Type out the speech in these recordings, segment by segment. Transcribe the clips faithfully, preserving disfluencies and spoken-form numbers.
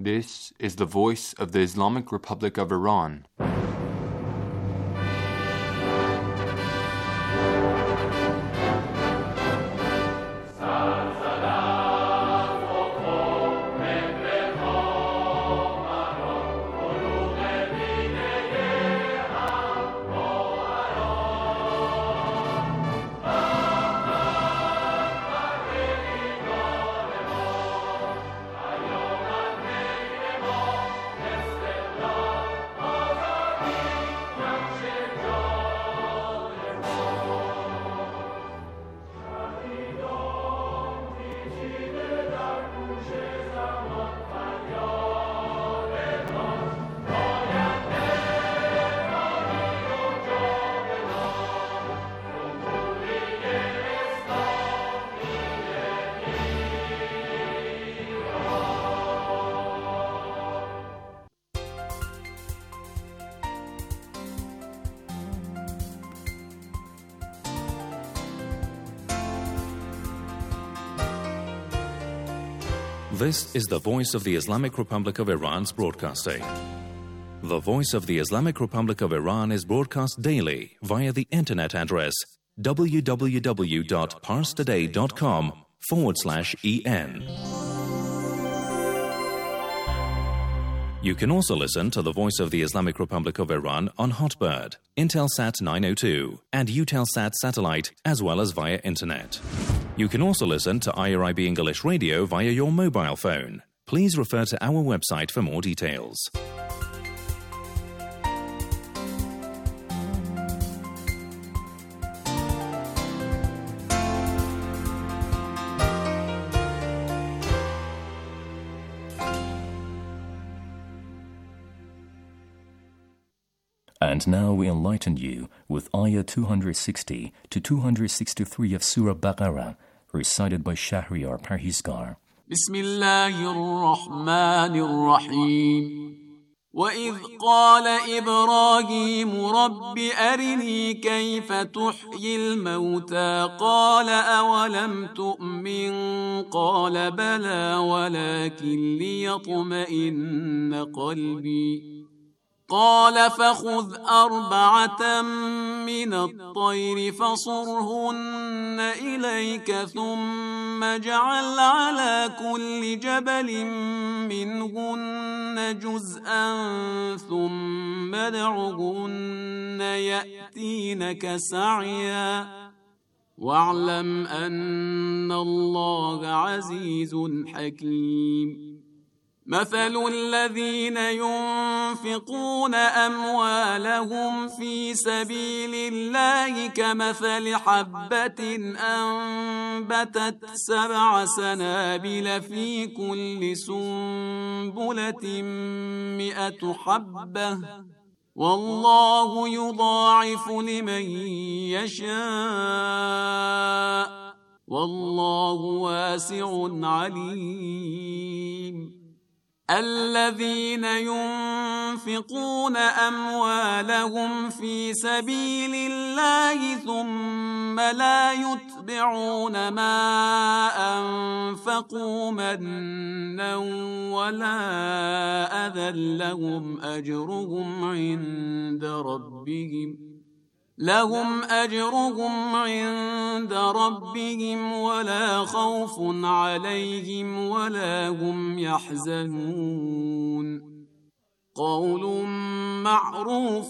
This is the voice of the Islamic Republic of Iran. This is the Voice of the Islamic Republic of Iran's broadcasting. The Voice of the Islamic Republic of Iran is broadcast daily via the internet address www.parstoday.com forward slash en. You can also listen to the Voice of the Islamic Republic of Iran on Hotbird, Intelsat nine oh two, and Eutelsat satellite, as well as via internet. You can also listen to I R I B English Radio via your mobile phone. Please refer to our website for more details. And now we enlighten you with Ayah two sixty to two sixty-three of Surah Baqarah, recited by Shahriar Parhizgar. Bismillahir-Rahmanir-Rahim. وَإِذْ قَالَ إِبْرَاهِيمُ رَبِّ أَرِنِي كَيْفَ تُحْيِي الْمَوْتَى قَالَ أَوَلَمْ تُؤْمِنْ قَالَ بَلَى وَلَكِنْ لِيَطْمَئِنَّ قَلْبِي قال فخذ أربعة من الطير فصرهن إليك ثم اجعل على كل جبل منهن جزءا ثم ادعهن يأتينك سعيا واعلم أن الله عزيز حكيم مثل الذين ينفقون أموالهم في سبيل الله كمثل حبة أنبتت سبع سنابل في كل سنبلة مئة حبة والله يضاعف لمن يشاء والله واسع عليم الذين ينفقون أموالهم في سبيل الله ثم لا يتبعون ما أنفقوا منا ولا أذى لهم أجرهم عند ربهم لهم أجرهم عند ربهم ولا خوف عليهم ولا هم يحزنون قول معروف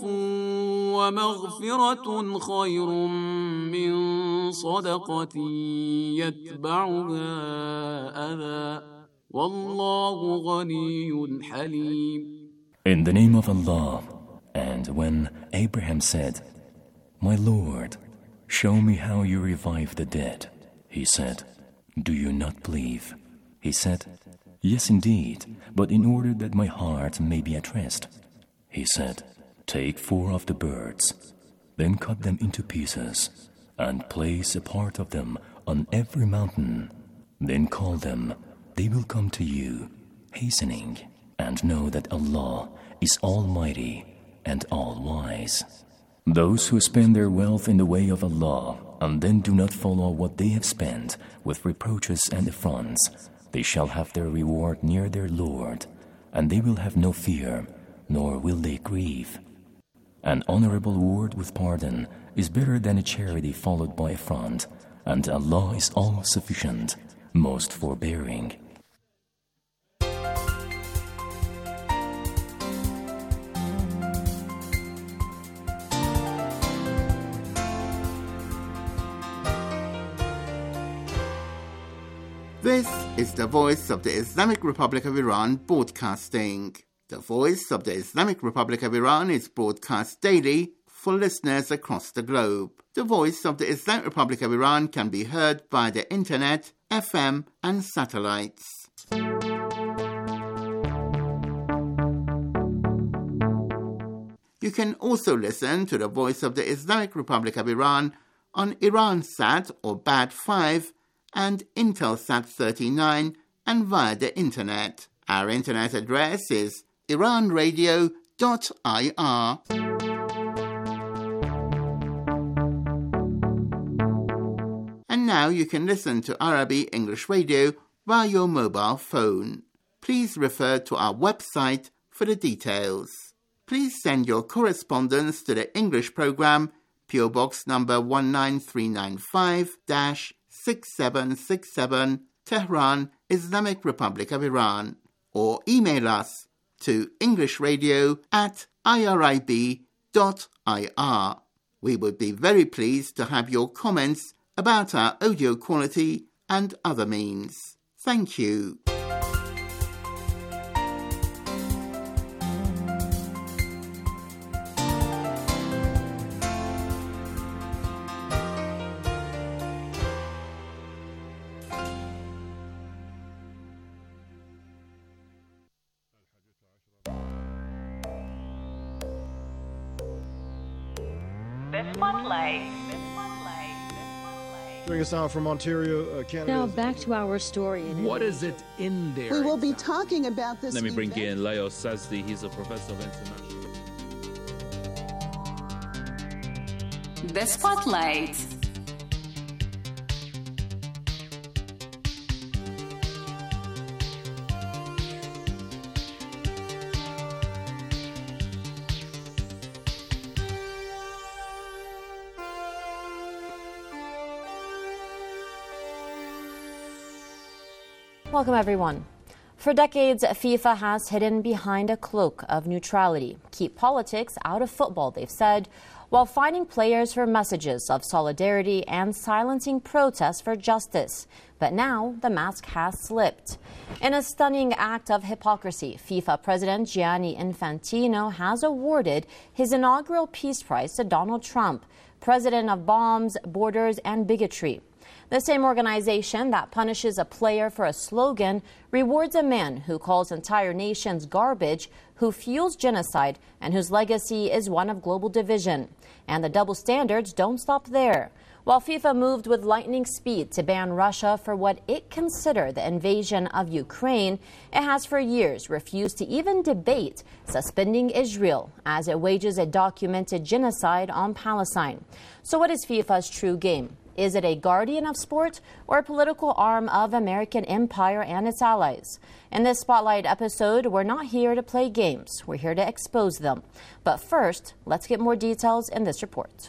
ومغفرة خير من صدقة يتبعها أذى والله غني حليم. In the name of Allah, and when Abraham said, My Lord, show me how you revive the dead. He said, Do you not believe? He said, Yes, indeed, but in order that my heart may be at rest. He said, Take four of the birds, then cut them into pieces, and place a part of them on every mountain. Then call them, they will come to you, hastening, and know that Allah is Almighty and All-Wise. Those who spend their wealth in the way of Allah and then do not follow what they have spent with reproaches and affronts, they shall have their reward near their Lord, and they will have no fear, nor will they grieve. An honorable word with pardon is better than a charity followed by affront, and Allah is all-sufficient, most forbearing. This is the Voice of the Islamic Republic of Iran broadcasting. The Voice of the Islamic Republic of Iran is broadcast daily for listeners across the globe. The Voice of the Islamic Republic of Iran can be heard via the internet, F M and satellites. You can also listen to the Voice of the Islamic Republic of Iran on Iransat or B A D five and Intelsat thirty-nine and via the internet. Our internet address is iran radio dot I R. And now you can listen to Arabi English Radio via your mobile phone. Please refer to our website for the details. Please send your correspondence to the English program, P O Box number one nine three nine five, six seven six seven, Tehran, Islamic Republic of Iran, or email us to englishradio at irib dot I R. We would be very pleased to have your comments about our audio quality and other means. Thank you. Bring us out from Ontario, uh, Canada. Now back to our story. In what is it in there? We will be talking about this. Let me bring event. in Leo Sazdi. He's a professor of international. The Spotlight. Welcome, everyone. For decades, FIFA has hidden behind a cloak of neutrality. Keep politics out of football, they've said, while fining players for messages of solidarity and silencing protests for justice. But now the mask has slipped. In a stunning act of hypocrisy, FIFA President Gianni Infantino has awarded his inaugural Peace Prize to Donald Trump, president of bombs, borders, and bigotry. The same organization that punishes a player for a slogan rewards a man who calls entire nations garbage, who fuels genocide, and whose legacy is one of global division. And the double standards don't stop there. While FIFA moved with lightning speed to ban Russia for what it considered the invasion of Ukraine, it has for years refused to even debate suspending Israel as it wages a documented genocide on Palestine. So what is FIFA's true game? Is it a guardian of sport or a political arm of American empire and its allies? In this Spotlight episode, we're not here to play games. We're here to expose them. But first, let's get more details in this report.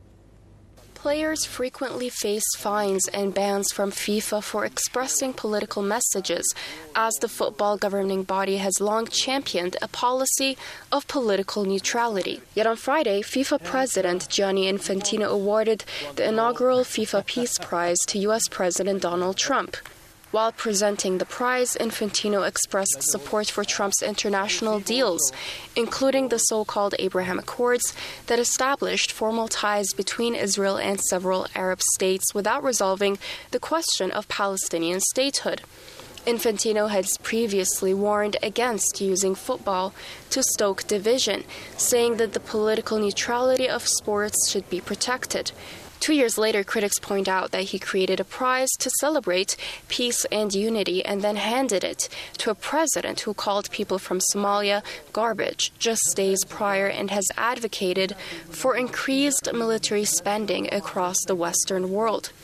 Players frequently face fines and bans from FIFA for expressing political messages, as the football governing body has long championed a policy of political neutrality. Yet on Friday, FIFA President Gianni Infantino awarded the inaugural FIFA Peace Prize to U S President Donald Trump. While presenting the prize, Infantino expressed support for Trump's international deals, including the so-called Abraham Accords that established formal ties between Israel and several Arab states without resolving the question of Palestinian statehood. Infantino has previously warned against using football to stoke division, saying that the political neutrality of sports should be protected. Two years later, critics point out that he created a prize to celebrate peace and unity and then handed it to a president who called people from Somalia garbage just days prior and has advocated for increased military spending across the Western world.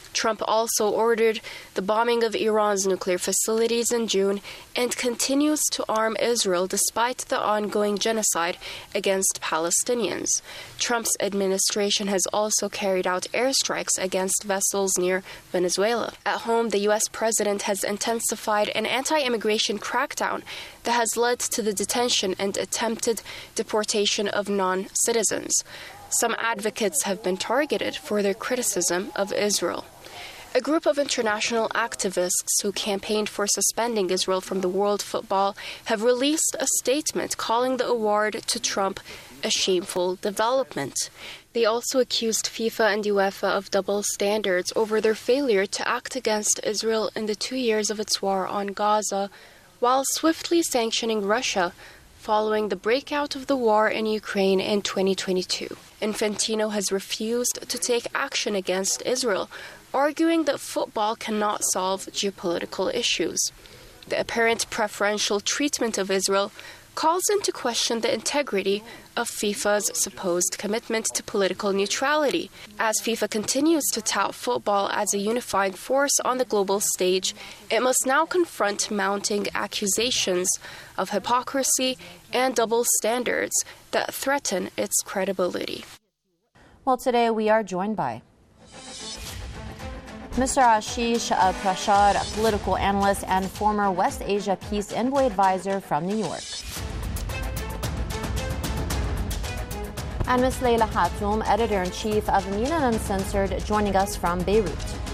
Trump also ordered the bombing of Iran's nuclear facilities in June and continues to arm Israel despite the ongoing genocide against Palestinians. Trump's administration has also carried out airstrikes against vessels near Venezuela. At home, the U S president has intensified an anti-immigration crackdown that has led to the detention and attempted deportation of non-citizens. Some advocates have been targeted for their criticism of Israel. A group of international activists who campaigned for suspending Israel from the World Football have released a statement calling the award to Trump a shameful development. They also accused FIFA and UEFA of double standards over their failure to act against Israel in the two years of its war on Gaza, while swiftly sanctioning Russia following the breakout of the war in Ukraine in twenty twenty-two. Infantino has refused to take action against Israel, arguing that football cannot solve geopolitical issues. The apparent preferential treatment of Israel calls into question the integrity of FIFA's supposed commitment to political neutrality. As FIFA continues to tout football as a unifying force on the global stage, it must now confront mounting accusations of hypocrisy and double standards that threaten its credibility. Well, today we are joined by Mister Ashish Prashad, a political analyst and former West Asia Peace Envoy Advisor from New York. And Miz Leila Hatoum, Editor-in-Chief of Mina Uncensored, joining us from Beirut.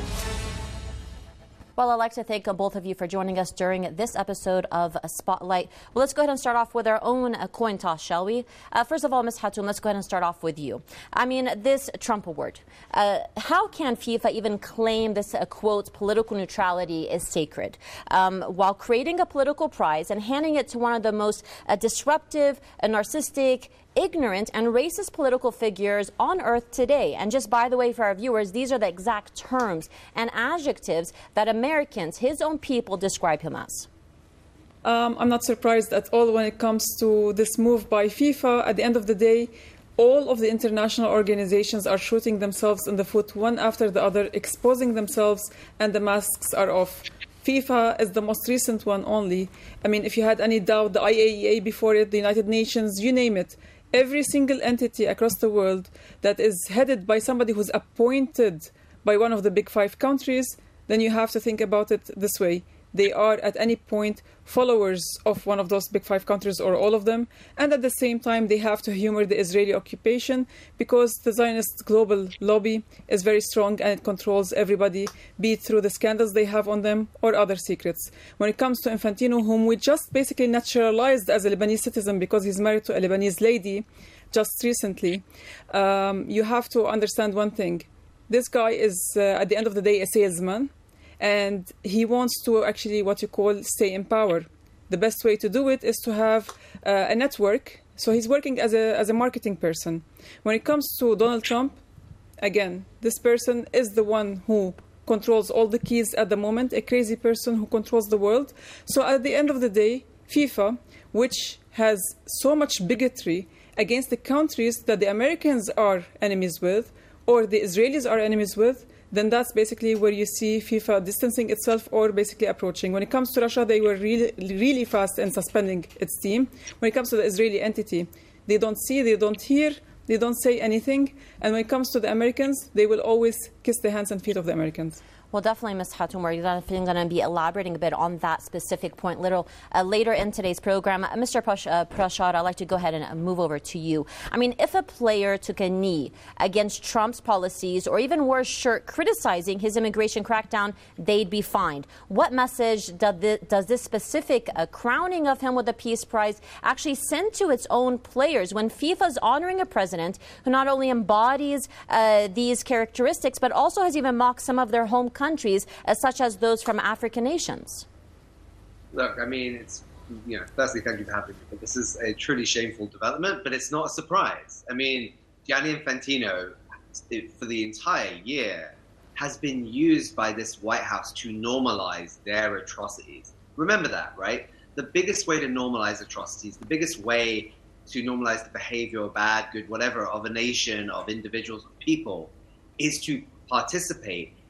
Well, I'd like to thank both of you for joining us during this episode of Spotlight. Well, let's go ahead and start off with our own coin toss, shall we? Uh, first of all, Miz Hatoum, let's go ahead and start off with you. I mean, this Trump award, uh, how can FIFA even claim this, uh, quote, political neutrality is sacred, um, while creating a political prize and handing it to one of the most uh, disruptive, uh, narcissistic, ignorant and racist political figures on earth today? And just by the way, for our viewers, these are the exact terms and adjectives that Americans, his own people, describe him as. Um, I'm not surprised at all when it comes to this move by FIFA. At the end of the day, all of the international organizations are shooting themselves in the foot one after the other, exposing themselves, and the masks are off. FIFA is the most recent one only. I mean, if you had any doubt, the I A E A before it, the United Nations, you name it. Every single entity across the world that is headed by somebody who's appointed by one of the big five countries, then you have to think about it this way. They are at any point followers of one of those big five countries or all of them. And at the same time, they have to humor the Israeli occupation because the Zionist global lobby is very strong and it controls everybody, be it through the scandals they have on them or other secrets. When it comes to Infantino, whom we just basically naturalized as a Lebanese citizen because he's married to a Lebanese lady just recently, um, you have to understand one thing. This guy is, uh, at the end of the day, a salesman. And he wants to actually, what you call, stay in power. The best way to do it is to have uh, a network. So he's working as a as a marketing person. When it comes to Donald Trump, again, this person is the one who controls all the keys at the moment, a crazy person who controls the world. So at the end of the day, FIFA, which has so much bigotry against the countries that the Americans are enemies with, or the Israelis are enemies with, then that's basically where you see FIFA distancing itself or basically approaching. When it comes to Russia, they were really, really fast in suspending its team. When it comes to the Israeli entity, they don't see, they don't hear, they don't say anything. And when it comes to the Americans, they will always kiss the hands and feet of the Americans. Well, definitely, Miz Hatoum, we're definitely going to be elaborating a bit on that specific point little uh, later in today's program. Uh, Mister Prash, uh, Prashad, I'd like to go ahead and uh, move over to you. I mean, if a player took a knee against Trump's policies or even wore a shirt criticizing his immigration crackdown, they'd be fined. What message does this, does this specific uh, crowning of him with a peace prize actually send to its own players when FIFA is honoring a president who not only embodies uh, these characteristics, but also has even mocked some of their home countries, as such as those from African nations? Look, I mean, it's, you know, firstly, thank you for having me, but this is a truly shameful development, but it's not a surprise. I mean, Gianni Infantino, for the entire year, has been used by this White House to normalize their atrocities. Remember that, right? The biggest way to normalize atrocities, the biggest way to normalize the behavior, bad, good, whatever, of a nation, of individuals, of people, is to participate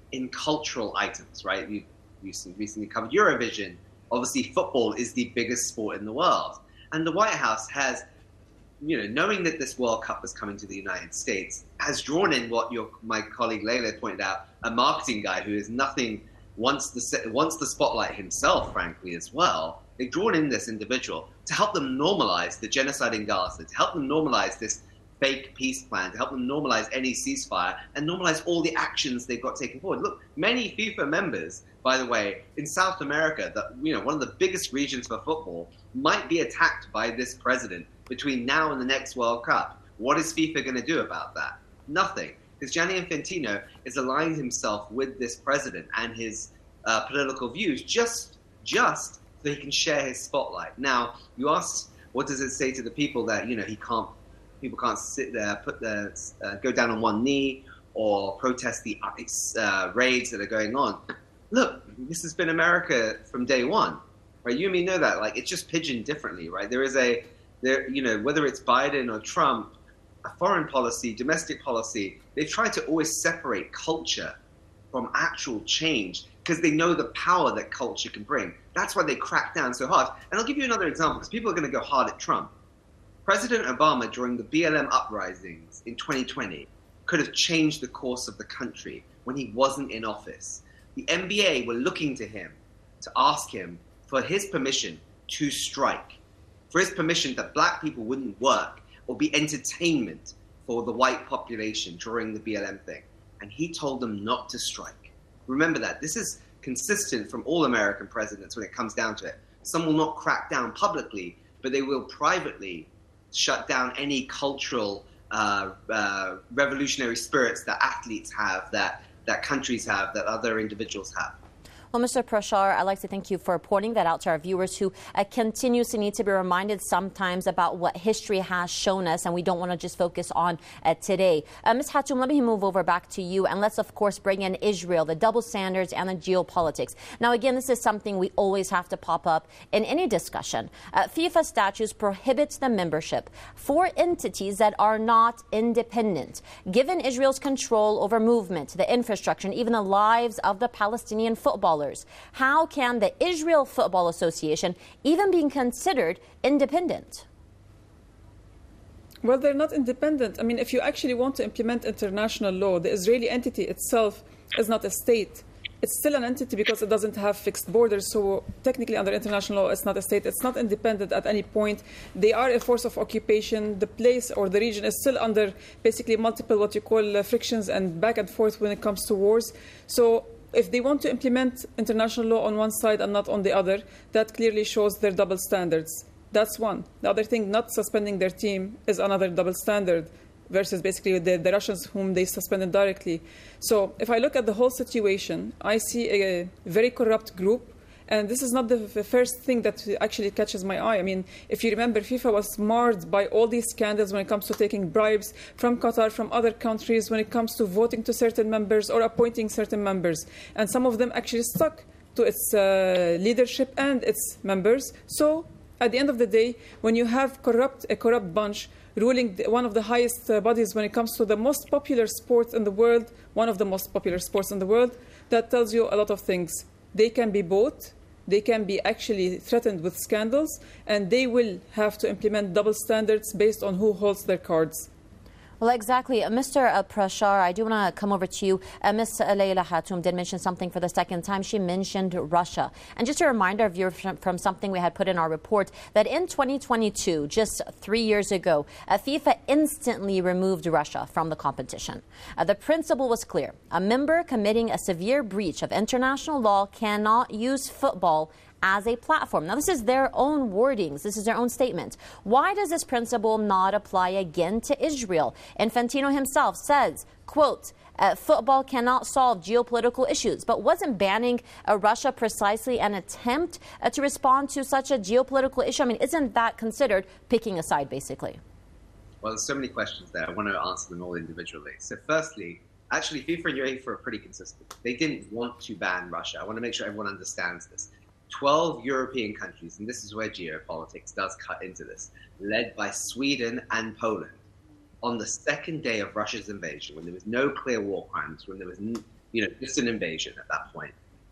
in cultural items, right? You, you recently covered Eurovision. Obviously, football is the biggest sport in the world. And the White House has, you know, knowing that this World Cup is coming to the United States, has drawn in what your my colleague Layla pointed out, a marketing guy who is nothing, wants the, wants the spotlight himself, frankly, as well. They've drawn in this individual to help them normalize the genocide in Gaza, to help them normalize this fake peace plan, to help them normalize any ceasefire and normalize all the actions they've got taken forward. Look, many FIFA members, by the way, in South America, that, you know, one of the biggest regions for football, might be attacked by this president between now and the next World Cup. What is FIFA going to do about that? Nothing. Because Gianni Infantino is aligned himself with this president and his uh, political views just, just so he can share his spotlight. Now, you asked, what does it say to the people that, you know, he can't, people can't sit there, put their, uh, go down on one knee or protest the uh, raids that are going on? Look, this has been America from day one, right? You and me know that. Like, it's just pigeoned differently, right? There is a, there, you know, whether it's Biden or Trump, a foreign policy, domestic policy, they've tried to always separate culture from actual change because they know the power that culture can bring. That's why they crack down so hard. And I'll give you another example because people are going to go hard at Trump. President Obama, during the B L M uprisings in twenty twenty, could have changed the course of the country when he wasn't in office. The N B A were looking to him to ask him for his permission to strike, for his permission that black people wouldn't work or be entertainment for the white population during the B L M thing. And he told them not to strike. Remember that. This is consistent from all American presidents when it comes down to it. Some will not crack down publicly, but they will privately shut down any cultural uh, uh, revolutionary spirits that athletes have, that, that countries have, that other individuals have. Well, Mister Prashar, I'd like to thank you for pointing that out to our viewers who uh, continuously need to be reminded sometimes about what history has shown us, and we don't want to just focus on uh, today. Uh, Miz Hatoum, let me move over back to you, and let's, of course, bring in Israel, the double standards and the geopolitics. Now, again, this is something we always have to pop up in any discussion. Uh, FIFA statutes prohibits the membership for entities that are not independent. Given Israel's control over movement, the infrastructure, and even the lives of the Palestinian footballers, how can the Israel Football Association even be considered independent? Well, they're not independent. I mean, if you actually want to implement international law, the Israeli entity itself is not a state. It's still an entity because it doesn't have fixed borders. So technically, under international law, it's not a state. It's not independent at any point. They are a force of occupation. The place or the region is still under basically multiple what you call uh, frictions and back and forth when it comes to wars. So if they want to implement international law on one side and not on the other, that clearly shows their double standards. That's one. The other thing, not suspending their team is another double standard versus basically the, the Russians whom they suspended directly. So if I look at the whole situation, I see a very corrupt group. And this is not the first thing that actually catches my eye. I mean, if you remember, FIFA was marred by all these scandals when it comes to taking bribes from Qatar, from other countries, when it comes to voting to certain members or appointing certain members. And some of them actually stuck to its uh, leadership and its members. So at the end of the day, when you have corrupt, a corrupt bunch ruling the, one of the highest uh, bodies when it comes to the most popular sport in the world, one of the most popular sports in the world, that tells you a lot of things. They can be bought. They can be actually threatened with scandals, and they will have to implement double standards based on who holds their cards. Well, exactly. Uh, Mister Uh, Prashar, I do want to come over to you. Uh, Miz Layla Hatoum did mention something for the second time. She mentioned Russia. And just a reminder of you from, from something we had put in our report, that in twenty twenty-two, just three years ago, uh, FIFA instantly removed Russia from the competition. Uh, the principle was clear. A member committing a severe breach of international law cannot use football as a platform. Now, this is their own wordings. This is their own statement. Why does this principle not apply again to Israel? Infantino himself says, quote, uh, football cannot solve geopolitical issues. But wasn't banning uh, Russia precisely an attempt uh, to respond to such a geopolitical issue? I mean, isn't that considered picking a side, basically? Well, there's so many questions there. I want to answer them all individually. So firstly, actually, FIFA and UEFA are pretty consistent. They didn't want to ban Russia. I want to make sure everyone understands this. twelve European countries, and this is where geopolitics does cut into this, led by Sweden and Poland, on the second day of Russia's invasion, when there was no clear war crimes, when there was n- you know, just an invasion at that point.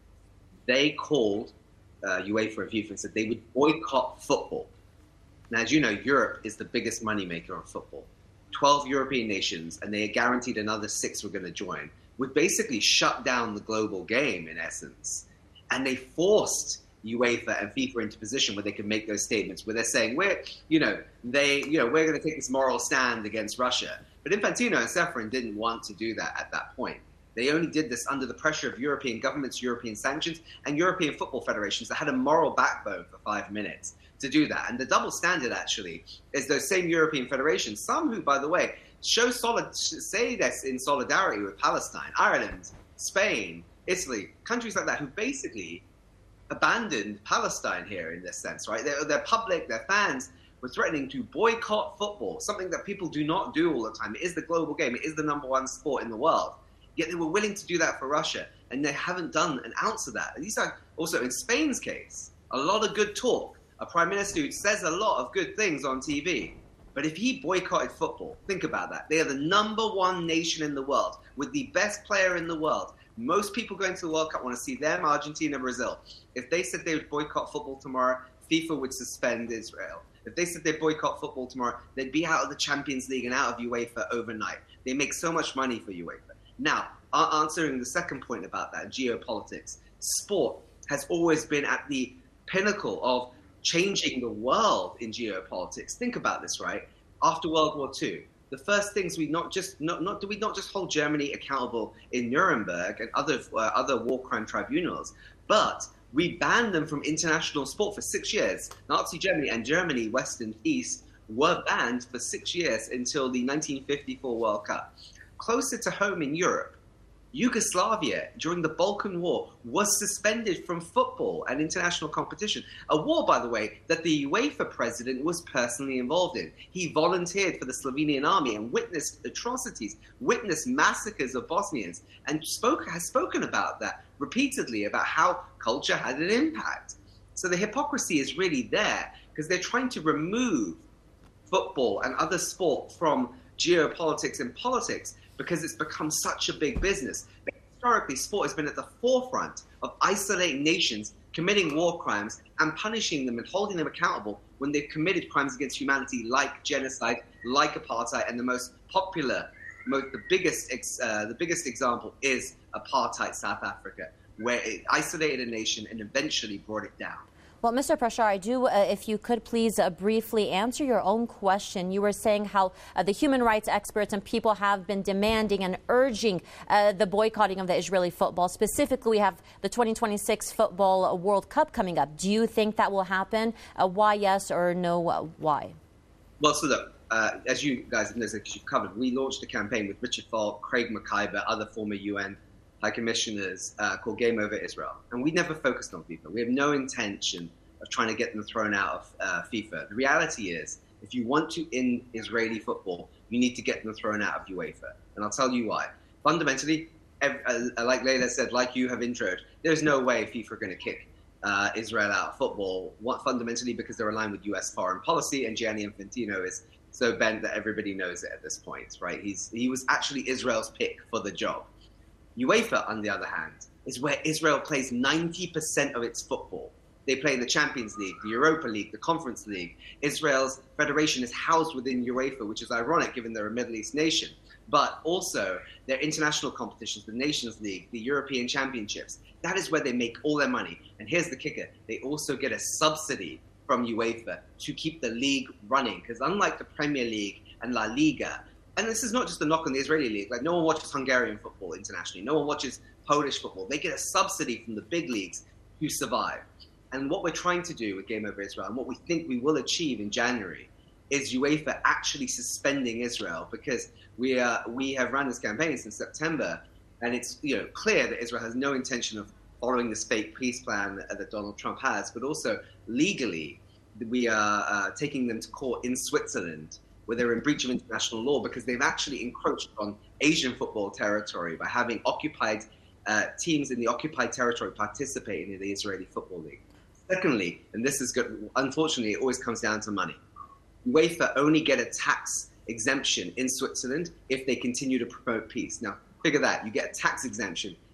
They called uh, UEFA and FIFA and said they would boycott football. Now, as you know, Europe is the biggest moneymaker on football. twelve European nations, and they guaranteed another six were going to join, would basically shut down the global game, in essence. And they forced UEFA and FIFA into position where they could make those statements, where they're saying, we're, you know, they, you know, we're going to take this moral stand against Russia. But Infantino and Ceferin didn't want to do that at that point. They only did this under the pressure of European governments, European sanctions, and European football federations that had a moral backbone for five minutes to do that. And the double standard, actually, is those same European federations, some who, by the way, show solid, say this in solidarity with Palestine, Ireland, Spain, Italy, countries like that, who basically abandoned Palestine here in this sense, right? Their, their public, their fans were threatening to boycott football, something that people do not do all the time. It is the global game. It is the number one sport in the world. Yet they were willing to do that for Russia, and they haven't done an ounce of that. And these are also, in Spain's case, a lot of good talk. A prime minister who says a lot of good things on T V. But if he boycotted football, think about that. They are the number one nation in the world with the best player in the world. Most people going to the World Cup want to see them, Argentina, Brazil. If they said they would boycott football tomorrow, FIFA would suspend Israel. If they said they'd boycott football tomorrow, they'd be out of the Champions League and out of UEFA overnight. They make so much money for UEFA. Now, answering the second point about that, geopolitics, sport has always been at the pinnacle of changing the world in geopolitics. Think about this, right? After World War Two, the first things we not just not, not do we not just hold Germany accountable in Nuremberg and other uh, other war crime tribunals, but we banned them from international sport for six years. Nazi Germany and Germany, West and East, were banned for six years until the nineteen fifty-four World Cup. Closer to home in Europe, Yugoslavia, during the Balkan War, was suspended from football and international competition. A war, by the way, that the UEFA president was personally involved in. He volunteered for the Slovenian army and witnessed atrocities, witnessed massacres of Bosnians, and spoke, has spoken about that repeatedly, about how culture had an impact. So the hypocrisy is really there, because they're trying to remove football and other sport from geopolitics and politics, because it's become such a big business. But historically, sport has been at the forefront of isolating nations, committing war crimes, and punishing them and holding them accountable when they've committed crimes against humanity like genocide, like apartheid, and the most popular, most, the biggest uh, the biggest example is apartheid South Africa, where it isolated a nation and eventually brought it down. Well, Mister Prashar, I do, uh, if you could please uh, briefly answer your own question. You were saying how uh, the human rights experts and people have been demanding and urging uh, the boycotting of the Israeli football. Specifically, we have the twenty twenty-six Football World Cup coming up. Do you think that will happen? Uh, why yes or no, uh, why? Well, so look, uh, as you guys know, as you've covered, we launched a campaign with Richard Falk, Craig McIver, other former U N High Commissioners uh, called Game Over Israel. And we never focused on FIFA. We have no intention of trying to get them thrown out of uh, FIFA. The reality is, if you want to end Israeli football, you need to get them thrown out of UEFA. And I'll tell you why. Fundamentally, every, uh, like Leila said, like you have introed, there's no way FIFA are going to kick uh, Israel out of football, what, fundamentally because they're aligned with U S foreign policy, and Gianni Infantino is so bent that everybody knows it at this point, right? He's He was actually Israel's pick for the job. UEFA, on the other hand, is where Israel plays ninety percent of its football. They play in the Champions League, the Europa League, the Conference League. Israel's federation is housed within UEFA, which is ironic given they're a Middle East nation. But also their international competitions, the Nations League, the European Championships, that is where they make all their money. And here's the kicker. They also get a subsidy from UEFA to keep the league running. Because unlike the Premier League and La Liga, and this is not just a knock on the Israeli league, like no one watches Hungarian football internationally, no one watches Polish football. They get a subsidy from the big leagues who survive. And what we're trying to do with Game Over Israel, and what we think we will achieve in January, is UEFA actually suspending Israel, because we are we have run this campaign since September, and it's you know clear that Israel has no intention of following this fake peace plan that, that Donald Trump has, but also legally we are uh, taking them to court in Switzerland, where they're in breach of international law because they've actually encroached on Asian football territory by having occupied uh, teams in the occupied territory participating in the Israeli Football League. Secondly, and this is good, unfortunately, it always comes down to money. UEFA only get a tax exemption in Switzerland if they continue to promote peace. Now, figure that. You get a tax exemption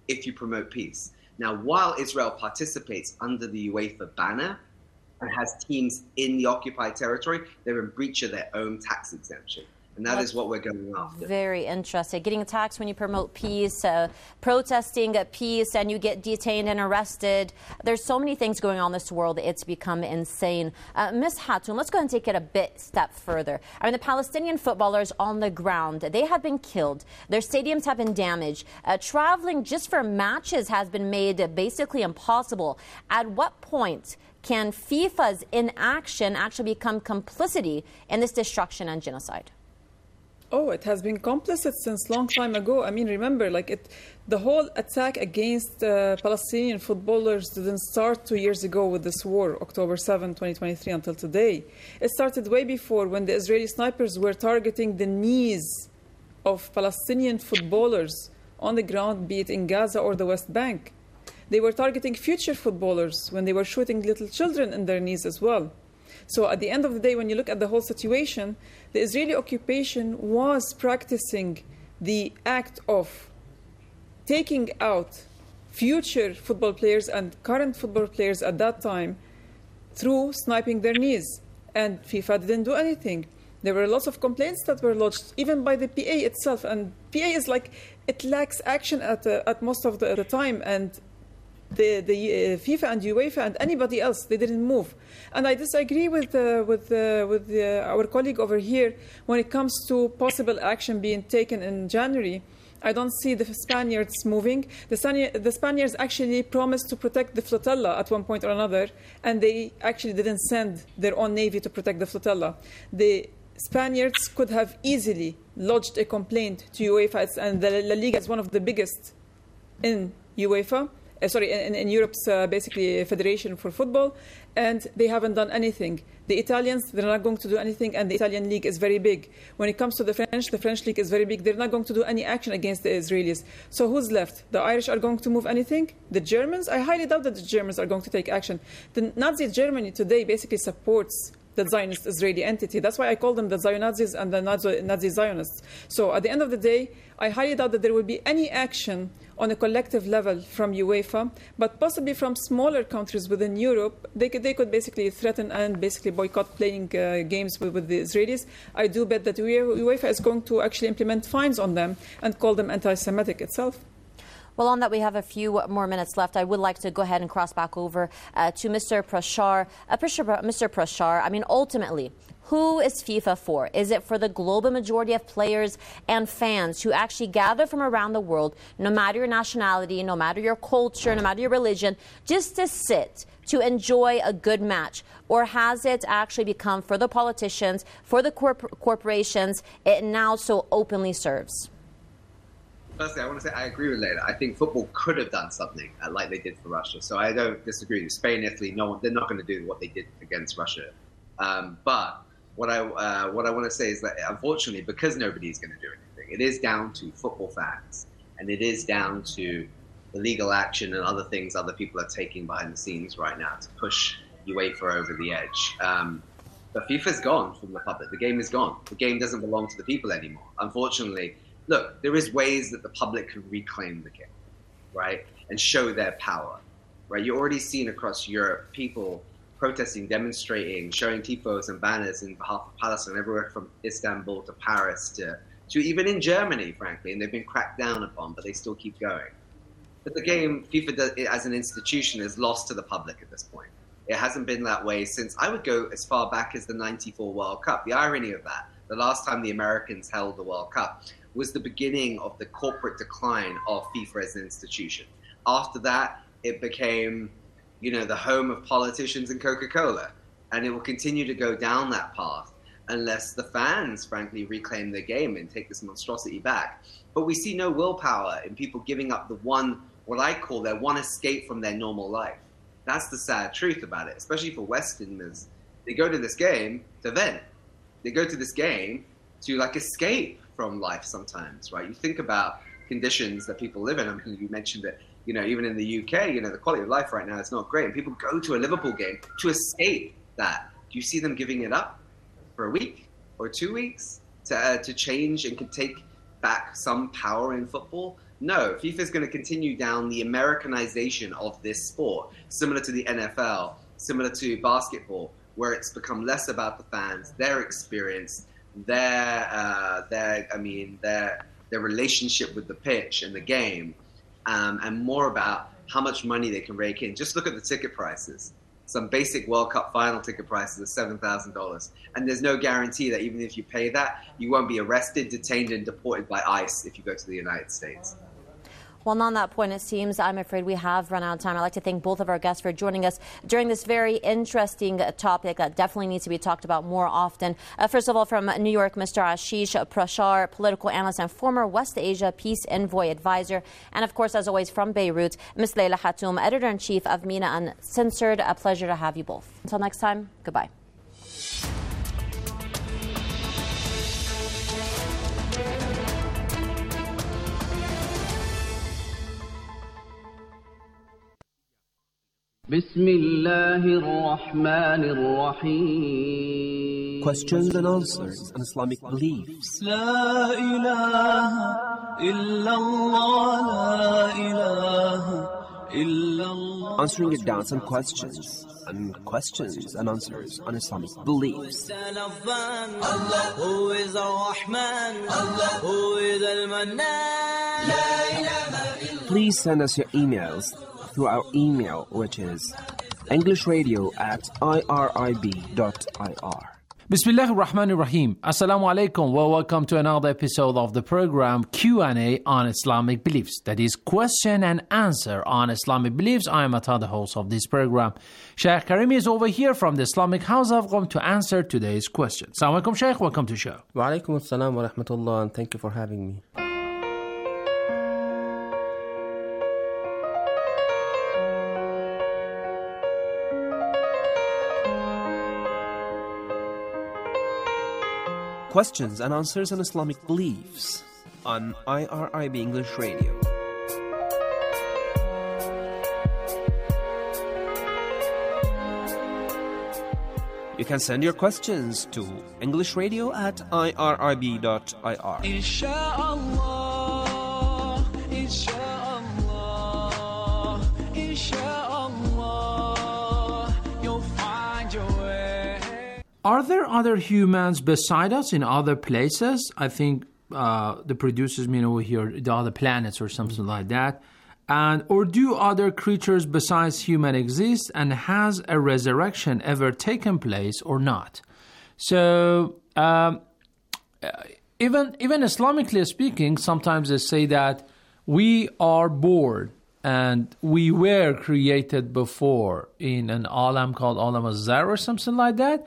if you promote peace. Now, while Israel participates under the UEFA banner and has teams in the occupied territory, they're in breach of their own tax exemption. And that That's is what we're going after. Very interesting. Getting taxed when you promote peace, uh, protesting peace, and you get detained and arrested. There's so many things going on in this world. It's become insane. Uh, Miz Hatoum, let's go ahead and take it a bit step further. I mean, the Palestinian footballers on the ground, they have been killed. Their stadiums have been damaged. Uh, traveling just for matches has been made basically impossible. At what point can FIFA's inaction actually become complicity in this destruction and genocide? Oh, it has been complicit since long time ago. I mean, remember, like it, the whole attack against uh, Palestinian footballers didn't start two years ago with this war, October seventh, twenty twenty-three, until today. It started way before when the Israeli snipers were targeting the knees of Palestinian footballers on the ground, be it in Gaza or the West Bank. They were targeting future footballers when they were shooting little children in their knees as well. So at the end of the day, when you look at the whole situation, the Israeli occupation was practicing the act of taking out future football players and current football players at that time through sniping their knees. And FIFA didn't do anything. There were lots of complaints that were lodged, even by the P A itself. And P A is like, it lacks action at, uh, at most of the, the time. And the, the uh, FIFA and UEFA and anybody else, they didn't move. And I disagree with, uh, with, uh, with uh, our colleague over here when it comes to possible action being taken in January. I don't see the Spaniards moving. The, Spani- the Spaniards actually promised to protect the flotilla at one point or another, and they actually didn't send their own navy to protect the flotilla. The Spaniards could have easily lodged a complaint to UEFA, and the La Liga is one of the biggest in UEFA. Uh, sorry, in, in Europe's uh, basically federation for football, and they haven't done anything. The Italians, they're not going to do anything, and the Italian league is very big. When it comes to the French, the French league is very big. They're not going to do any action against the Israelis. So who's left? The Irish are going to move anything? The Germans? I highly doubt that the Germans are going to take action. The Nazi Germany today basically supports the Zionist Israeli entity. That's why I call them the Zionazis and the Nazi, Nazi Zionists. So at the end of the day, I highly doubt that there will be any action on a collective level from UEFA, but possibly from smaller countries within Europe. They could, they could basically threaten and basically boycott playing uh, games with, with the Israelis. I do bet that UEFA is going to actually implement fines on them and call them anti-Semitic itself. Well, on that, we have a few more minutes left. I would like to go ahead and cross back over uh, to Mister Prashar. Uh, Mister Prashar, I mean, ultimately, who is FIFA for? Is it for the global majority of players and fans who actually gather from around the world, no matter your nationality, no matter your culture, no matter your religion, just to sit, to enjoy a good match? Or has it actually become for the politicians, for the corp- corporations, it now so openly serves? Firstly, I want to say I agree with Leila. I think football could have done something uh, like they did for Russia. So I don't disagree. Spain, Italy, no one, they're not going to do what they did against Russia. Um, but what I uh, what I want to say is that, unfortunately, because nobody's going to do anything, it is down to football fans, and it is down to the legal action and other things other people are taking behind the scenes right now to push UEFA over the edge. Um, but FIFA's gone from the public. The game is gone. The game doesn't belong to the people anymore. Unfortunately, look, there is ways that the public can reclaim the game, right, and show their power, right? You're already seeing across Europe people protesting, demonstrating, showing tifos and banners in behalf of Palestine, everywhere from Istanbul to Paris to, to even in Germany, frankly, and they've been cracked down upon, but they still keep going. But the game, FIFA does, as an institution, is lost to the public at this point. It hasn't been that way since, I would go as far back as the ninety-four World Cup. The irony of that, the last time the Americans held the World Cup, was the beginning of the corporate decline of FIFA as an institution. After that, it became, you know, the home of politicians and Coca-Cola. And it will continue to go down that path unless the fans, frankly, reclaim the game and take this monstrosity back. But we see no willpower in people giving up the one, what I call their one escape from their normal life. That's the sad truth about it, especially for Westerners. They go to this game to vent. They go to this game to, like, escape from life sometimes, right? You think about conditions that people live in. I mean, you mentioned that, you know, even in the U K, you know, the quality of life right now is not great. And people go to a Liverpool game to escape that. Do you see them giving it up for a week or two weeks to uh, to change and can take back some power in football? No, FIFA is going to continue down the Americanization of this sport, similar to the N F L, similar to basketball, where it's become less about the fans, their experience, their, uh, their, I mean, their, their relationship with the pitch and the game, um, and more about how much money they can rake in. Just look at the ticket prices. Some basic World Cup final ticket prices are seven thousand dollars. And there's no guarantee that even if you pay that, you won't be arrested, detained, and deported by ICE if you go to the United States. Well, on that point, it seems I'm afraid we have run out of time. I'd like to thank both of our guests for joining us during this very interesting topic that definitely needs to be talked about more often. Uh, first of all, from New York, Mister Ashish Prashar, political analyst and former West Asia Peace Envoy advisor. And of course, as always, from Beirut, Miz Leila Hatoum, editor-in-chief of MENA Uncensored. A pleasure to have you both. Until next time, goodbye. Questions and answers on Islamic beliefs. La ilaha illallah, la ilaha illallah. Answering your doubts and questions, and questions and answers on Islamic beliefs. Allah, who is Ar-Rahman, Allah, who is Al-Mannan. La ilaha illallah. Please send us your emails through our email, which is englishradio at irib dot ir. Bismillahir Rahmanir Rahim. Assalamu alaikum. Well, welcome to another episode of the program Q and A on Islamic beliefs. That is question and answer on Islamic beliefs. I am Ata, the host of this program. Sheikh Karimi is over here from the Islamic House of Qom to answer today's question. Assalamu alaikum, Sheikh. Welcome to the show. Wa alaikum assalam wa rahmatullah, and thank you for having me. Questions and answers on Islamic beliefs on I R I B English Radio. You can send your questions to englishradio at irib dot ir. Insha'Allah, Insha'Allah, Insha'Allah, you'll find your way. Are there other humans beside us in other places? I think uh, the producers mean over here the other planets or something like that. And or do other creatures besides human exist, and has a resurrection ever taken place or not? So um, even even Islamically speaking, sometimes they say that we are born and we were created before in an alam called Alam Az-Zar or something like that.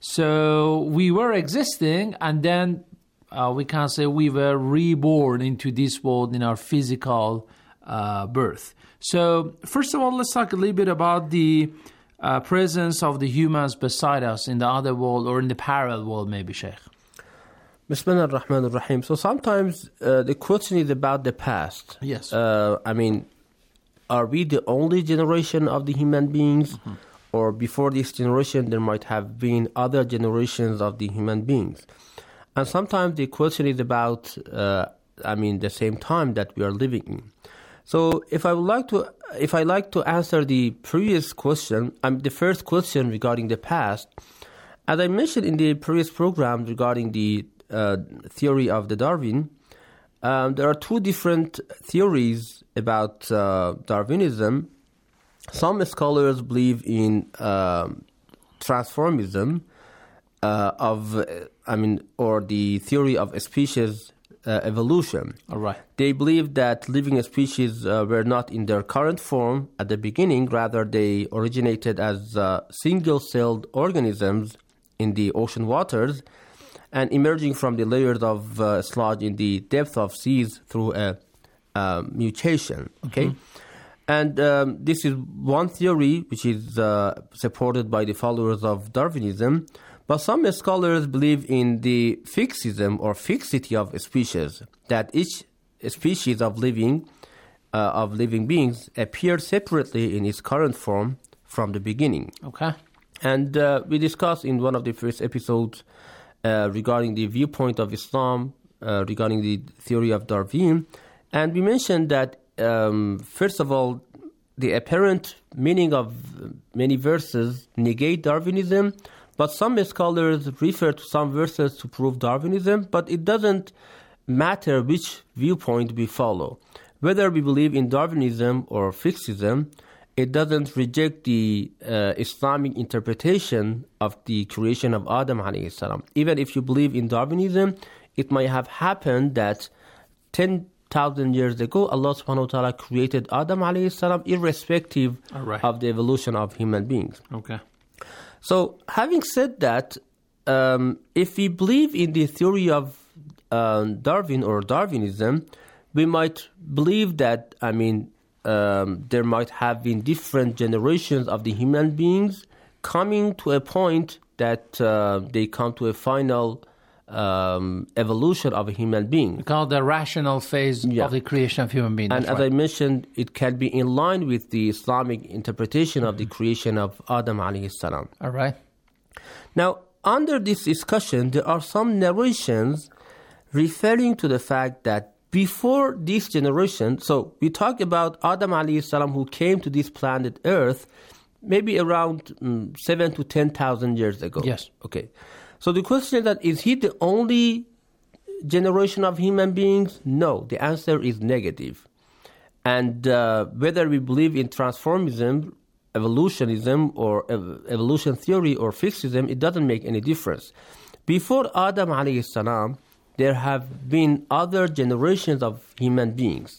So we were existing, and then uh, we can say we were reborn into this world in our physical uh, birth. So first of all, let's talk a little bit about the uh, presence of the humans beside us in the other world or in the parallel world, maybe, Sheikh. Bismillah ar-Rahman ar-Rahim. So sometimes uh, the question is about the past. Yes. Uh, I mean, are we the only generation of the human beings? Mm-hmm. Or before this generation, there might have been other generations of the human beings. And sometimes the question is about, uh, I mean, the same time that we are living in. So if I would like to, if I like to answer the previous question, um, the first question regarding the past, as I mentioned in the previous program regarding the uh, theory of the Darwin, um, there are two different theories about uh, Darwinism. Some scholars believe in uh, transformism uh, of, uh, I mean, or the theory of species uh, evolution. All right. They believe that living species uh, were not in their current form at the beginning. Rather, they originated as uh, single-celled organisms in the ocean waters and emerging from the layers of uh, sludge in the depth of seas through a uh, mutation. Okay. Mm-hmm. And um, this is one theory which is uh, supported by the followers of Darwinism. But some scholars believe in the fixism or fixity of species, that each species of living uh, of living beings appeared separately in its current form from the beginning. Okay. And uh, we discussed in one of the first episodes uh, regarding the viewpoint of Islam uh, regarding the theory of Darwin. And we mentioned that, um, first of all, the apparent meaning of many verses negate Darwinism, but some scholars refer to some verses to prove Darwinism, but it doesn't matter which viewpoint we follow. Whether we believe in Darwinism or fixism, it doesn't reject the uh, Islamic interpretation of the creation of Adam alayhi salam. Even if you believe in Darwinism, it might have happened that ten thousand years ago, Allah subhanahu wa ta'ala created Adam alayhi salam irrespective right. of the evolution of human beings. Okay. So, having said that, um, if we believe in the theory of uh, Darwin or Darwinism, we might believe that, I mean, um, there might have been different generations of the human beings coming to a point that uh, they come to a final um, evolution of a human being. We call it the rational phase yeah. of the creation of human beings. And That's as right. I mentioned, it can be in line with the Islamic interpretation mm-hmm. of the creation of Adam alayhi salam. All right. Now, under this discussion, there are some narrations referring to the fact that before this generation, so we talked about Adam alayhi salam who came to this planet Earth maybe around um, seven to ten thousand years ago. Yes. Okay. So the question is that, is he the only generation of human beings? No, the answer is negative. And uh, whether we believe in transformism, evolutionism, or ev- evolution theory or fixism, it doesn't make any difference. Before Adam alayhi salam, there have been other generations of human beings.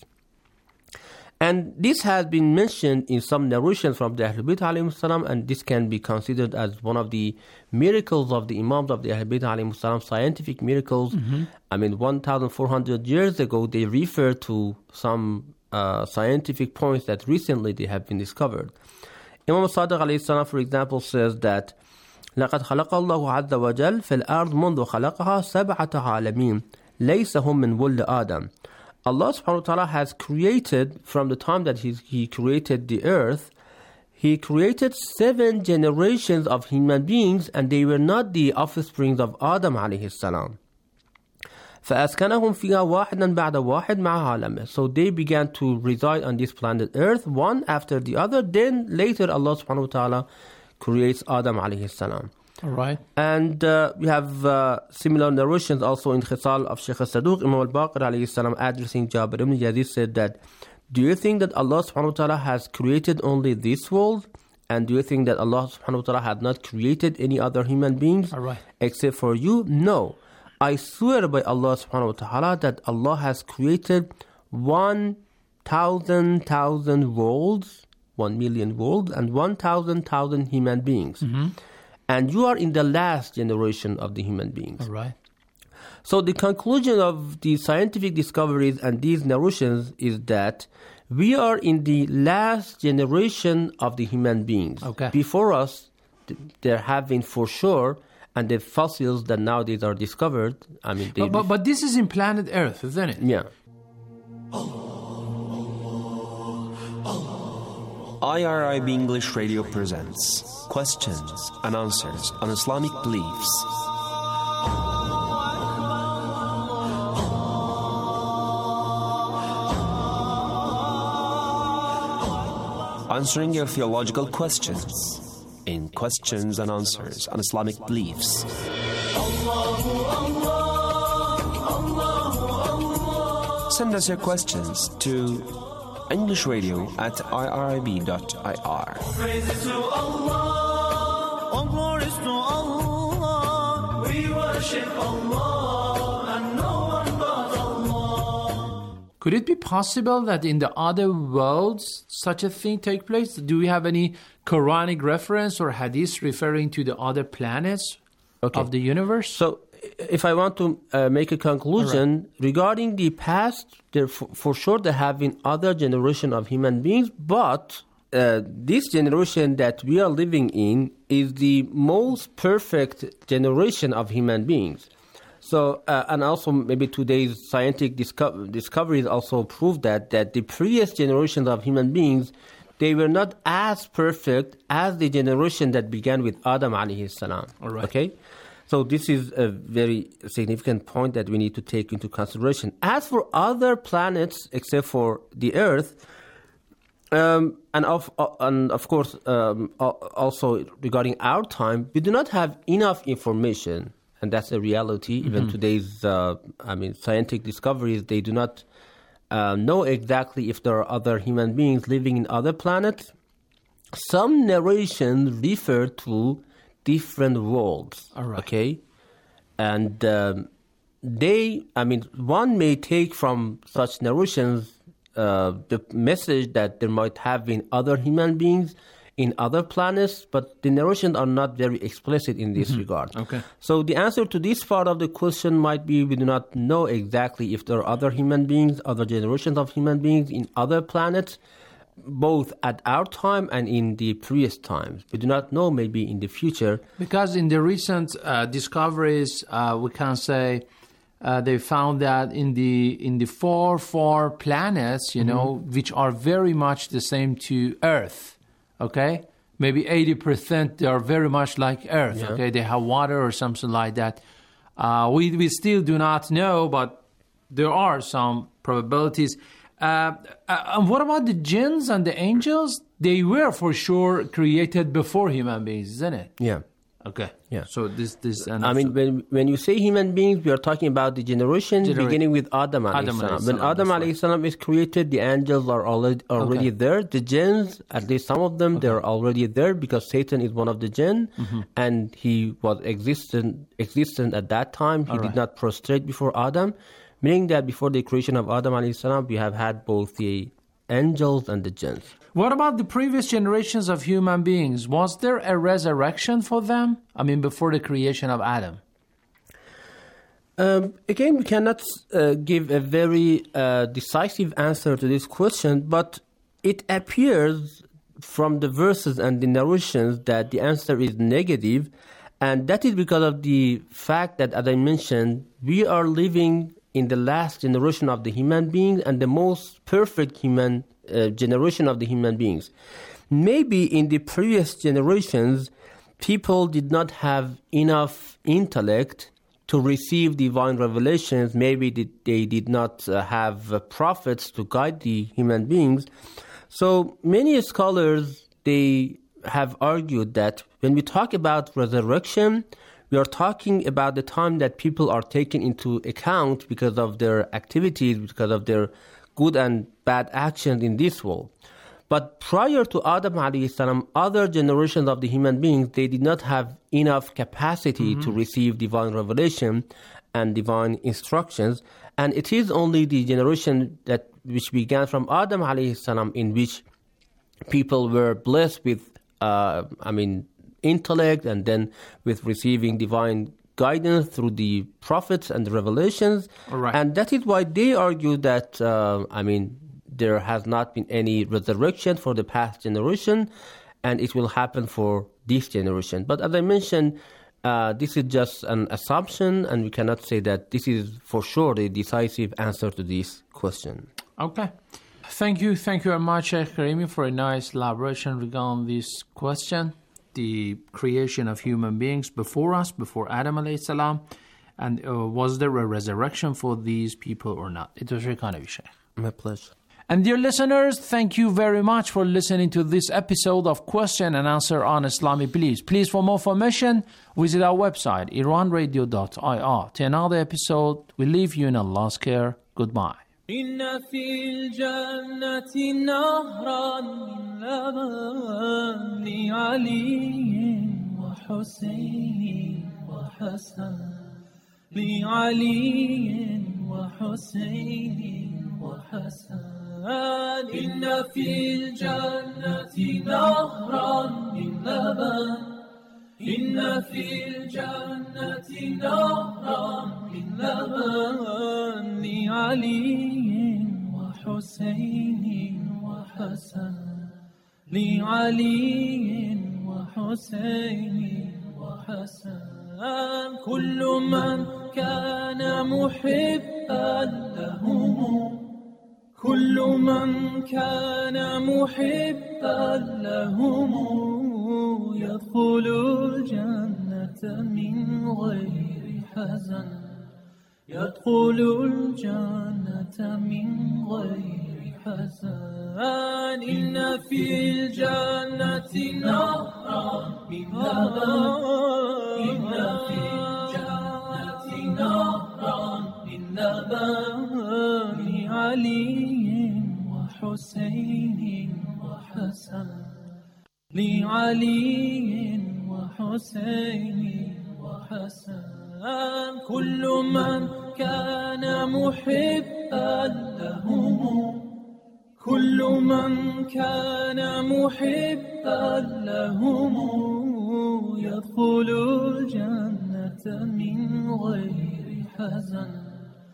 And this has been mentioned in some narrations from the Ahlul Bayt alayhi salam, and this can be considered as one of the miracles of the Imams of the Ahlul Bayt alayhi salam, scientific miracles. Mm-hmm. I mean, one thousand four hundred years ago, they refer to some uh, scientific points that recently they have been discovered. Imam Sadiq alayhi salam, for example, says that لقد خلق الله عز وجل في الأرض منذ خلقها سبعة عالمين ليس هم من ولد آدم. Allah subhanahu wa ta'ala has created, from the time that he, he created the earth, He created seven generations of human beings, and they were not the offspring of Adam alayhi salam. فأسكنهم فيها واحدا بعد واحد مع عالمه. So they began to reside on this planet Earth, one after the other. Then later Allah subhanahu wa ta'ala creates Adam alayhi salam. All right. And uh, we have uh, similar narrations also in Khisal of Shaykh al-Saduq. Imam al-Baqir alayhi salam addressing Jabir ibn Yazid said that, do you think that Allah subhanahu wa ta'ala has created only this world? And do you think that Allah subhanahu wa ta'ala had not created any other human beings All right. except for you? No. I swear by Allah subhanahu wa ta'ala that Allah has created one thousand thousand worlds, one million worlds, and one thousand thousand human beings. Mm-hmm. And you are in the last generation of the human beings. All right. So the conclusion of the scientific discoveries and these narrations is that we are in the last generation of the human beings. Okay. Before us, th- there have been for sure, and the fossils that nowadays are discovered, I mean... They But, but, but this is in planet Earth, isn't it? Yeah. I R I B English Radio presents Questions and Answers on Islamic Beliefs. Answering your theological questions in Questions and Answers on Islamic Beliefs. Send us your questions to English Radio at I R I B dot I R. Praises to Allah, all glories to Allah. We worship Allah and no one but Allah. Could it be possible that in the other worlds such a thing take place? Do we have any Quranic reference or hadith referring to the other planets okay. of the universe? So if I want to uh, make a conclusion right. regarding the past, there for, for sure there have been other generation of human beings, but uh, this generation that we are living in is the most perfect generation of human beings. So, uh, and also maybe today's scientific disco- discoveries also prove that, that the previous generations of human beings, they were not as perfect as the generation that began with Adam alayhi salam. All right. Okay? So this is a very significant point that we need to take into consideration. As for other planets, except for the Earth, um, and, of, uh, and of course um, also regarding our time, we do not have enough information, and that's a reality. Mm-hmm. Even today's, uh, I mean, scientific discoveries, they do not uh, know exactly if there are other human beings living in other planets. Some narrations refer to different worlds, All right. okay? And um, they, I mean, one may take from such narrations uh, the message that there might have been other human beings in other planets, but the narrations are not very explicit in this Mm-hmm. regard. Okay. So the answer to this part of the question might be we do not know exactly if there are other human beings, other generations of human beings in other planets, both at our time and in the previous times. We do not know, maybe in the future. Because in the recent uh, discoveries, uh, we can say uh, they found that in the in the four four planets, you mm-hmm. know, which are very much the same to Earth, okay? Maybe eighty percent they are very much like Earth, yeah. okay? They have water or something like that. Uh, we, we still do not know, but there are some probabilities. Uh, uh, and what about the jinns and the angels? They were for sure created before human beings, isn't it? Yeah. Okay. Yeah. So this this. I mean, when when you say human beings, we are talking about the generation Genera- beginning with Adam alayhi Adam salam. alayhi When salam, Adam right. alayhi salam is created, the angels are already already Okay. there. The jinns, at least some of them, Okay. they're already there because Satan is one of the jinn, Mm-hmm. and he was existent existent at that time. He All did right. not prostrate before Adam. Meaning that before the creation of Adam alayhi salam, we have had both the angels and the jinns. What about the previous generations of human beings? Was there a resurrection for them? I mean, before the creation of Adam? Um, again, we cannot uh, give a very uh, decisive answer to this question, but it appears from the verses and the narrations that the answer is negative, and that is because of the fact that, as I mentioned, we are living in the last generation of the human beings and the most perfect human uh, generation of the human beings. Maybe in the previous generations, people did not have enough intellect to receive divine revelations. Maybe they did not uh, have uh, prophets to guide the human beings. So many scholars, they have argued that when we talk about resurrection, we are talking about the time that people are taken into account because of their activities, because of their good and bad actions in this world. But prior to Adam alayhi salam, other generations of the human beings, they did not have enough capacity mm-hmm. to receive divine revelation and divine instructions. And it is only the generation that which began from Adam alayhi salam in which people were blessed with, uh, I mean, intellect and then with receiving divine guidance through the prophets and the revelations. All right. And that is why they argue that, uh, I mean, there has not been any resurrection for the past generation, and it will happen for this generation. But as I mentioned, uh, this is just an assumption, and we cannot say that this is for sure the decisive answer to this question. Okay. Thank you. Thank you very much, Sheikh Karimi, for a nice elaboration regarding this question, the creation of human beings before us, before Adam alayhi salam, and uh, was there a resurrection for these people or not? It was very kind of you, Sheikh. My pleasure. And dear listeners, thank you very much for listening to this episode of Question and Answer on Islamic Beliefs. Please, for more information, visit our website, iran radio dot I R. To another episode, we leave you in Allah's care. Goodbye. إن في الجنة نهرا من لبن لعلي وحسين وحسن لعلي وحسين وحسن إن في الجنة نهرا من لبن إن في الجنة نهرا من لبن لعلي وحسين وحسن لعلي وحسين وحسن كل من كان محبا لهم كل من كان محبا لهم يدخل الجنة من غير حزن يدخل الجنة من غير حزن إن في الجنة نهرا من لبن إن في الجنة نهرا من لبن علي وحسين وحسن لعلي وحسين وحسن كل من كان محبا لهم كل من كان محبا لهم يدخل الجنة من غير حزن.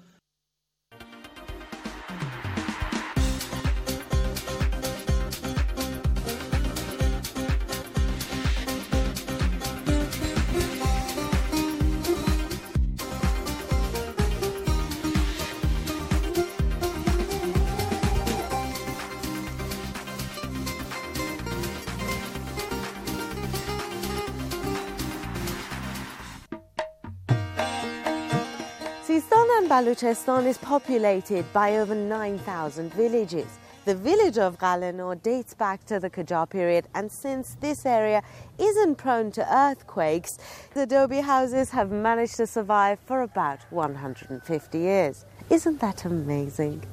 Sistan and Baluchistan is populated by over nine thousand villages. The village of Galanur dates back to the Qajar period, and since this area isn't prone to earthquakes, the adobe houses have managed to survive for about one hundred fifty years. Isn't that amazing?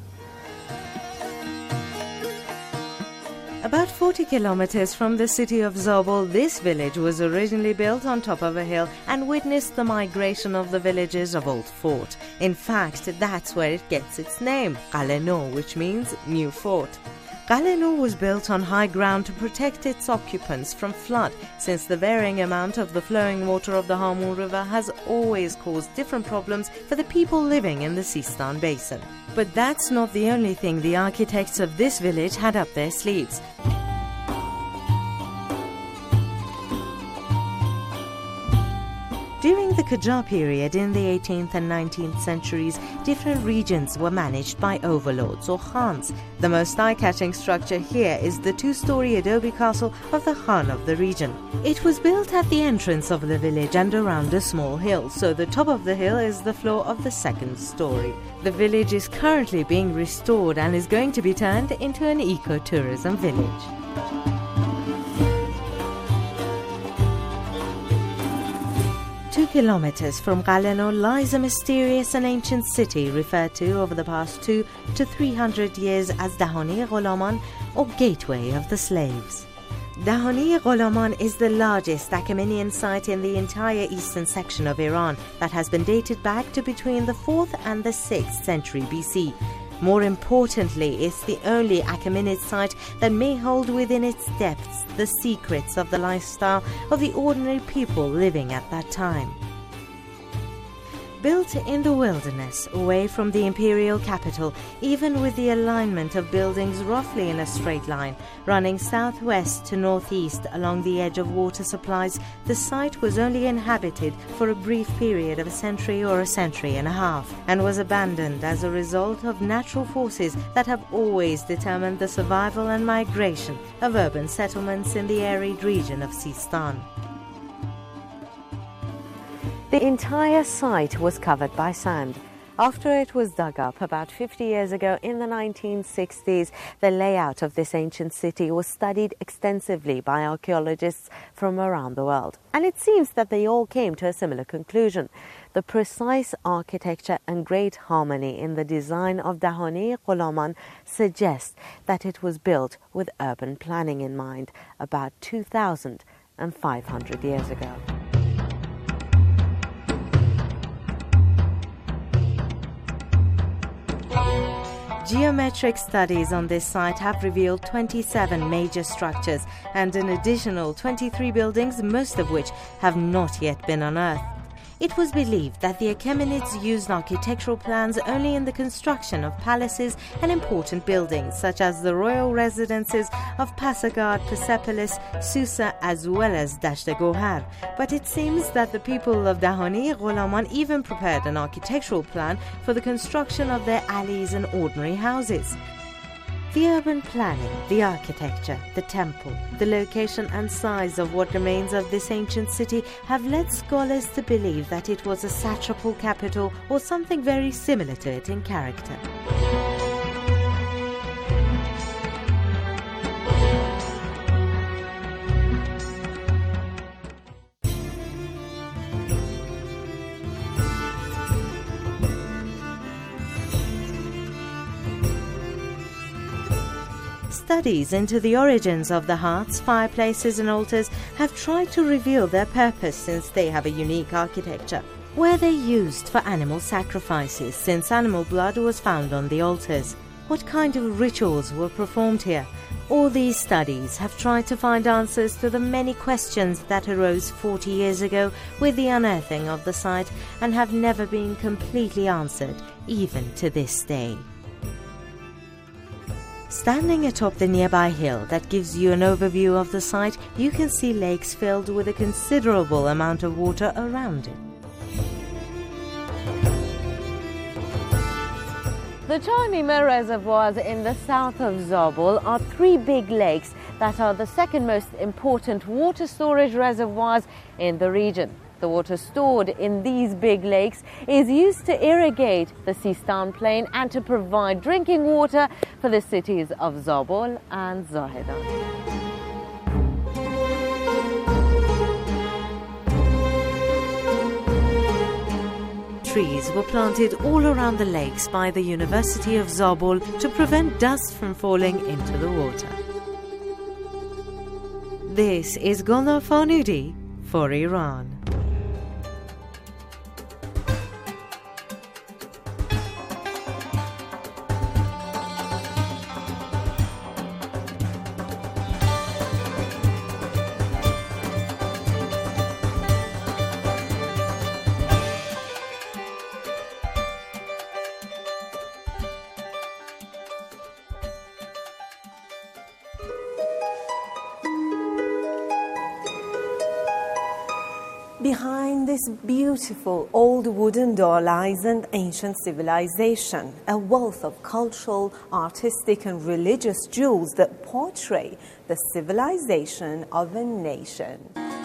About forty kilometers from the city of Zobol, this village was originally built on top of a hill and witnessed the migration of the villagers of Old Fort. In fact, that's where it gets its name, Galanur, which means new fort. Galanur was built on high ground to protect its occupants from flood, since the varying amount of the flowing water of the Hamun River has always caused different problems for the people living in the Sistan Basin. But that's not the only thing the architects of this village had up their sleeves. During the Qajar period in the eighteenth and nineteenth centuries, different regions were managed by overlords or khans. The most eye-catching structure here is the two-story adobe castle of the Khan of the region. It was built at the entrance of the village and around a small hill, so the top of the hill is the floor of the second story. The village is currently being restored and is going to be turned into an eco-tourism village. Two kilometers from Galanur lies a mysterious and ancient city referred to over the past two to three hundred years as Dahoni Ghulaman, or Gateway of the Slaves. Dahoni Ghulaman is the largest Achaemenian site in the entire eastern section of Iran that has been dated back to between the fourth and the sixth century B C. More importantly, it's the only Achaemenid site that may hold within its depths the secrets of the lifestyle of the ordinary people living at that time. Built in the wilderness, away from the imperial capital, even with the alignment of buildings roughly in a straight line, running southwest to northeast along the edge of water supplies, the site was only inhabited for a brief period of a century or a century and a half, and was abandoned as a result of natural forces that have always determined the survival and migration of urban settlements in the arid region of Sistan. The entire site was covered by sand. After it was dug up about fifty years ago in the nineteen sixties, the layout of this ancient city was studied extensively by archaeologists from around the world. And it seems that they all came to a similar conclusion. The precise architecture and great harmony in the design of Dahoni Ghulaman suggests that it was built with urban planning in mind about two thousand five hundred years ago. Geometric studies on this site have revealed twenty-seven major structures and an additional twenty-three buildings, most of which have not yet been unearthed. It was believed that the Achaemenids used architectural plans only in the construction of palaces and important buildings, such as the royal residences of Pasargad, Persepolis, Susa, as well as Dasht-e-Gohar. But it seems that the people of Dahoni Ghulaman even prepared an architectural plan for the construction of their alleys and ordinary houses. The urban planning, the architecture, the temple, the location and size of what remains of this ancient city have led scholars to believe that it was a satrapal capital or something very similar to it in character. Studies into the origins of the hearths, fireplaces and altars have tried to reveal their purpose, since they have a unique architecture. Were they used for animal sacrifices, since animal blood was found on the altars? What kind of rituals were performed here? All these studies have tried to find answers to the many questions that arose forty years ago with the unearthing of the site, and have never been completely answered, even to this day. Standing atop the nearby hill that gives you an overview of the site, you can see lakes filled with a considerable amount of water around it. The Charmima reservoirs in the south of Zabul are three big lakes that are the second most important water storage reservoirs in the region. The water stored in these big lakes is used to irrigate the Sistan plain and to provide drinking water for the cities of Zabul and Zahedan. Trees were planted all around the lakes by the University of Zabul to prevent dust from falling into the water. This is Gulnar Farnudi for Iran. Behind this beautiful old wooden door lies an ancient civilization, a wealth of cultural, artistic and religious jewels that portray the civilization of a nation.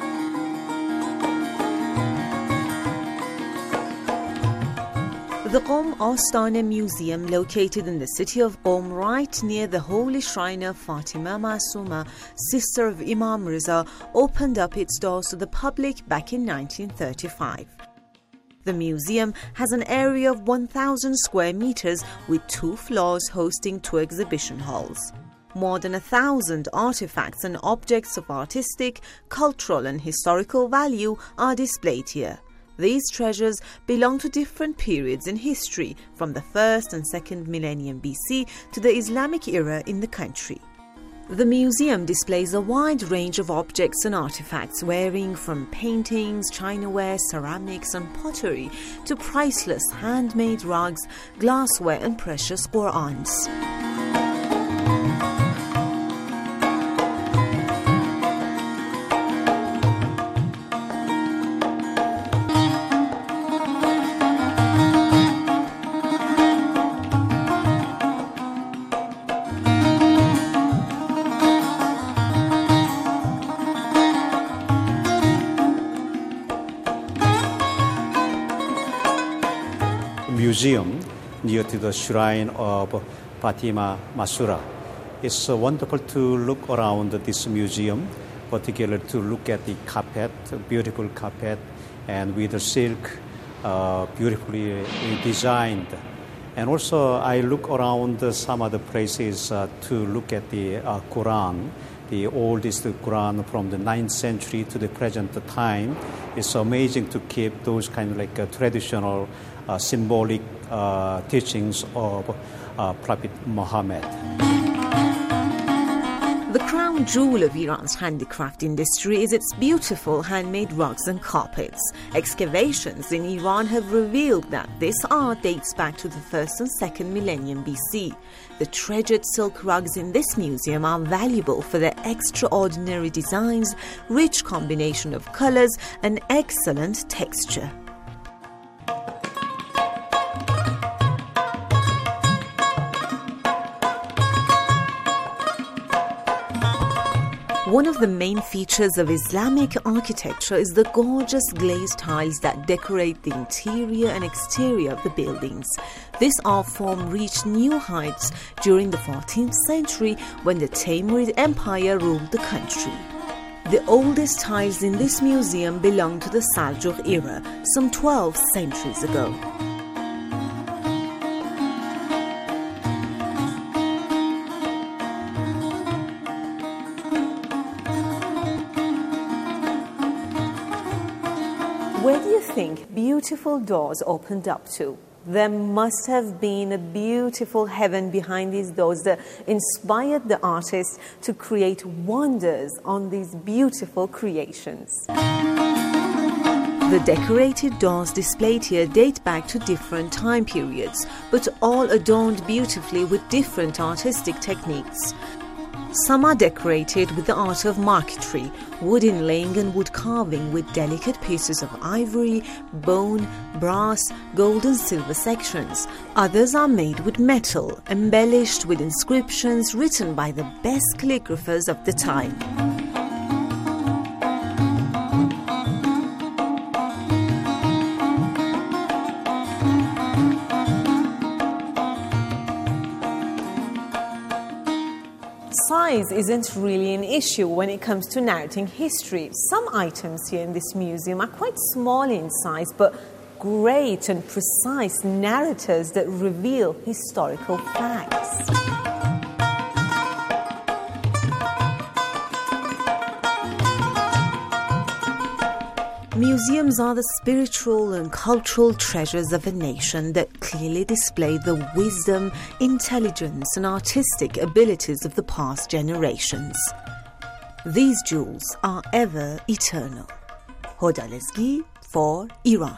The Qom Astana Museum, located in the city of Qom, right near the holy shrine of Fatima Masuma, sister of Imam Riza, opened up its doors to the public back in nineteen thirty-five. The museum has an area of one thousand square meters with two floors hosting two exhibition halls. More than a thousand artifacts and objects of artistic, cultural and historical value are displayed here. These treasures belong to different periods in history, from the first and second millennium B C to the Islamic era in the country. The museum displays a wide range of objects and artifacts, varying from paintings, chinaware, ceramics and pottery to priceless handmade rugs, glassware and precious Qur'ans. Museum near to the shrine of Fatima Masura. It's uh, wonderful to look around this museum, particularly to look at the carpet, beautiful carpet, and with the silk, uh, beautifully designed. And also I look around some other places uh, to look at the uh, Quran, the oldest Quran from the ninth century to the present time. It's amazing to keep those kind of like uh, traditional Uh, symbolic uh, teachings of uh, Prophet Muhammad. The crown jewel of Iran's handicraft industry is its beautiful handmade rugs and carpets. Excavations in Iran have revealed that this art dates back to the first and second millennium B C. The treasured silk rugs in this museum are valuable for their extraordinary designs, rich combination of colors, and excellent texture. One of the main features of Islamic architecture is the gorgeous glazed tiles that decorate the interior and exterior of the buildings. This art form reached new heights during the fourteenth century when the Timurid Empire ruled the country. The oldest tiles in this museum belong to the Seljuk era, some twelve centuries ago. Where do you think beautiful doors opened up to? There must have been a beautiful heaven behind these doors that inspired the artists to create wonders on these beautiful creations. The decorated doors displayed here date back to different time periods, but all adorned beautifully with different artistic techniques. Some are decorated with the art of marquetry, wood inlaying and wood carving with delicate pieces of ivory, bone, brass, gold and silver sections. Others are made with metal, embellished with inscriptions written by the best calligraphers of the time. Size isn't really an issue when it comes to narrating history. Some items here in this museum are quite small in size, but great and precise narrators that reveal historical facts. Museums are the spiritual and cultural treasures of a nation that clearly display the wisdom, intelligence and artistic abilities of the past generations. These jewels are ever eternal. Hoda Lezgi for Iran.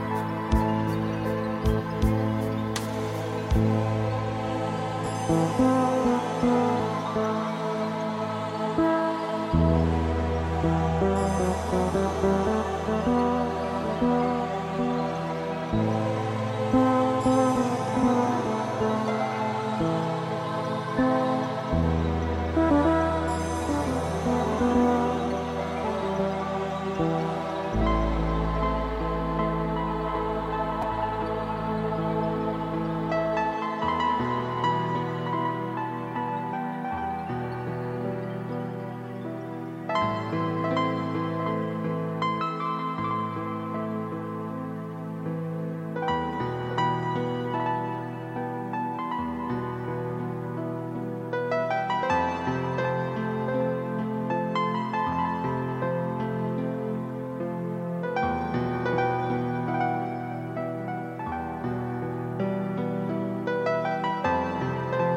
Thank you.